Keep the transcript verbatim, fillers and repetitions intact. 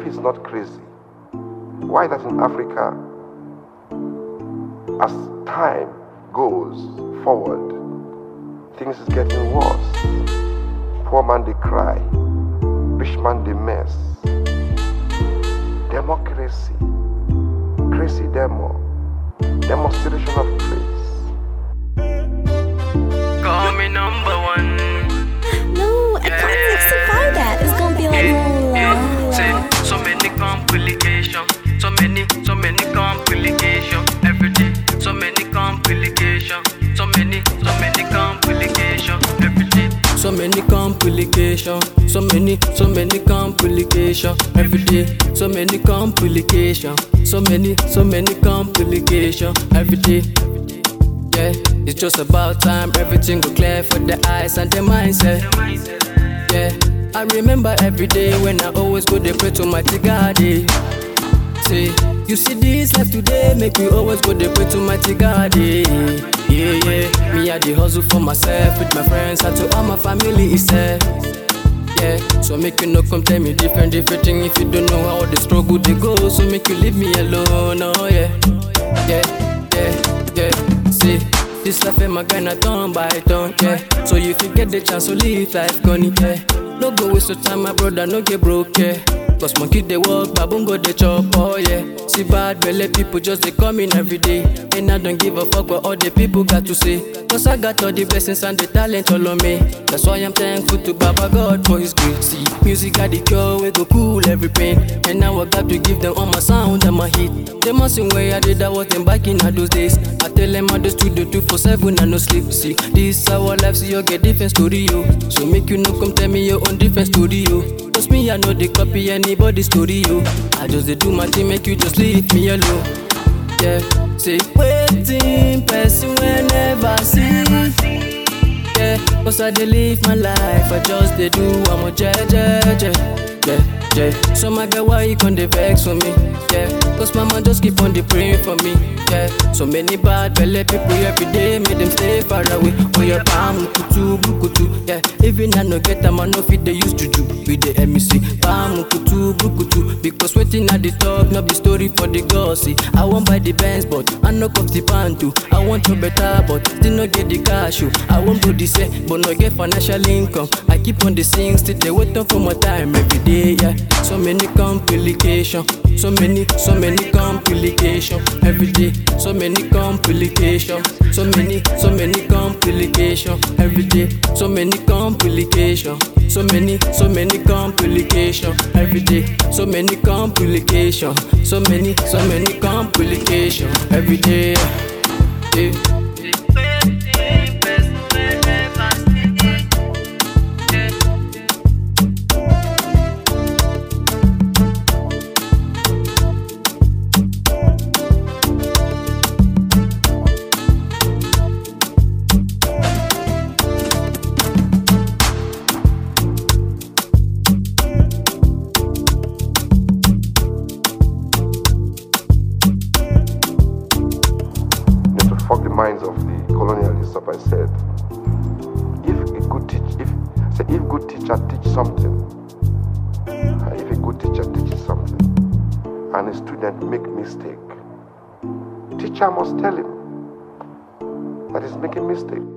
he's not crazy, why that in Africa, as time goes forward, things is getting worse. Poor man they cry, rich man they mess. Democracy, crazy demo, demonstration of grace. Call me number one. No, I can't justify that. It's gonna be like Yeah, la, yeah. la, Say, la. so many complications, so many, so many complications every day. So many complications, so many, so many complications every day. So many complications, so many, so many complications every day. So many complications, so many, so many complications every day. Yeah, it's just about time everything go clear for the eyes and the mindset. Yeah, I remember every day when I always go to pray to my God. Say, you see this life today, make me always go to pray to my God. Yeah, yeah, me I the hustle for myself with my friends and to all my family is said. Yeah, so make you no come tell me different, different thing if you don't know how the struggle they go. So make you leave me alone, oh yeah, yeah, yeah, yeah. See, this life am I gonna turn by turn, yeah. So if you get the chance to live life, gonna yeah. No go waste your time, my brother, no get broke, yeah. Cause monkey they walk, baboon go they chop, oh yeah. See bad belly people just they come in every day. And I don't give a fuck what all the people got to say. Cause I got all the blessings and the talent all on me. That's why I'm thankful to Baba God for his grace. See, music got the cure, we go cool every pain. And now I got to give them all my sound and my hit. They must sing where I did, I was them back in those days. I tell them I the studio two for seven and no sleep. See, this our life, see you get different studio. So make you no come tell me your own different studio. Cause me I know they copy anybody's story, yo. I just they do my thing, make you just leave me alone. Yeah, say waiting, person will never see. Yeah, cause I dey live my life, I just they do, I'm a je, je, je, je, je. So my girl, why you con dey vex for me? Yeah, cause mama just keep on dey praying for me. Yeah, so many bad belly people every day, make them stay far away. Oh yeah, bam, kutu, bukutu. Yeah, even I no get them, I no fit they used to do. With the M C, bam, kutu, bukutu. Because waiting at the talk, not be story for the gossip. I won't buy the Benz, but I no come the pan too. I want to better, but still not get the cash. Oh. I won't do this, eh, but not get financial income. I keep on the sing, still they waiting for my time every day. Yeah, so many complications, so many, so many complications every day. So many complications, so many, so many complications every day. So many complications, so many, so many complications every day. So many complications, so many, so many complications every day. Yeah. Fuck the minds of the colonialists, up I said. If a good teach, if say if good teacher teach something, uh, if a good teacher teaches something, and a student make mistake, teacher must tell him that he's making mistake.